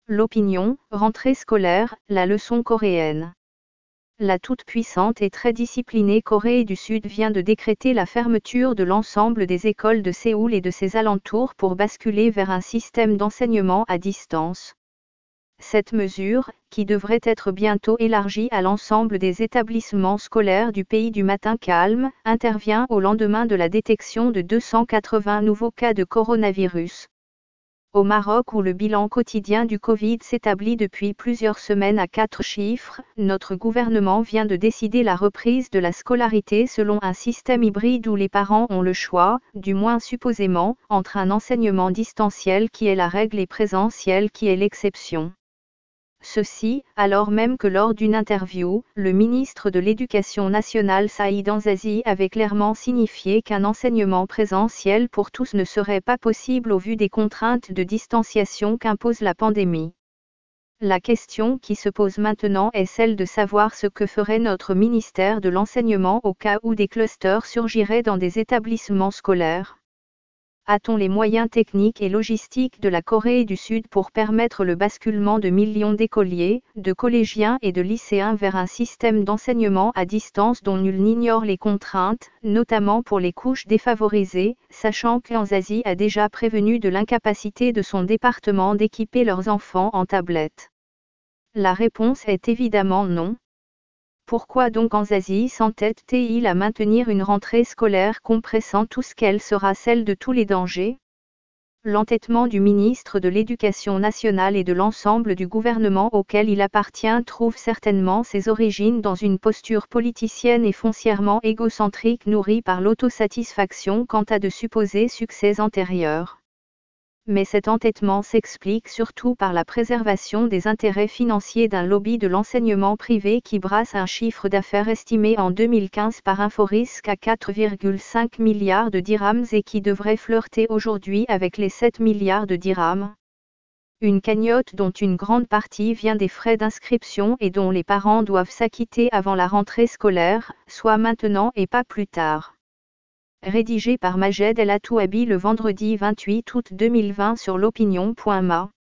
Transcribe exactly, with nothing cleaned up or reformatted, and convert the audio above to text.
L'opinion, rentrée scolaire, la leçon coréenne. La toute-puissante et très disciplinée Corée du Sud vient de décréter la fermeture de l'ensemble des écoles de Séoul et de ses alentours pour basculer vers un système d'enseignement à distance. Cette mesure, qui devrait être bientôt élargie à l'ensemble des établissements scolaires du pays du matin calme, intervient au lendemain de la détection de deux cent quatre-vingts nouveaux cas de coronavirus. Au Maroc où le bilan quotidien du Covid s'établit depuis plusieurs semaines à quatre chiffres, notre gouvernement vient de décider la reprise de la scolarité selon un système hybride où les parents ont le choix, du moins supposément, entre un enseignement distanciel qui est la règle et présentiel qui est l'exception. Ceci, alors même que lors d'une interview, le ministre de l'Éducation nationale Saïd Anzazi avait clairement signifié qu'un enseignement présentiel pour tous ne serait pas possible au vu des contraintes de distanciation qu'impose la pandémie. La question qui se pose maintenant est celle de savoir ce que ferait notre ministère de l'enseignement au cas où des clusters surgiraient dans des établissements scolaires. A-t-on les moyens techniques et logistiques de la Corée du Sud pour permettre le basculement de millions d'écoliers, de collégiens et de lycéens vers un système d'enseignement à distance dont nul n'ignore les contraintes, notamment pour les couches défavorisées, sachant qu'Anzazi a déjà prévenu de l'incapacité de son département d'équiper leurs enfants en tablettes? La réponse est évidemment non. Pourquoi donc Anzazi s'entête-t-il à maintenir une rentrée scolaire compressant tout ce qu'elle sera celle de tous les dangers? L'entêtement du ministre de l'Éducation nationale et de l'ensemble du gouvernement auquel il appartient trouve certainement ses origines dans une posture politicienne et foncièrement égocentrique nourrie par l'autosatisfaction quant à de supposés succès antérieurs. Mais cet entêtement s'explique surtout par la préservation des intérêts financiers d'un lobby de l'enseignement privé qui brasse un chiffre d'affaires estimé en deux mille quinze par Inforisc à quatre virgule cinq milliards de dirhams et qui devrait flirter aujourd'hui avec les sept milliards de dirhams. Une cagnotte dont une grande partie vient des frais d'inscription et dont les parents doivent s'acquitter avant la rentrée scolaire, soit maintenant et pas plus tard. Rédigé par Majed El Hatouabi le vendredi vingt-huit août deux mille vingt sur l'opinion point ma.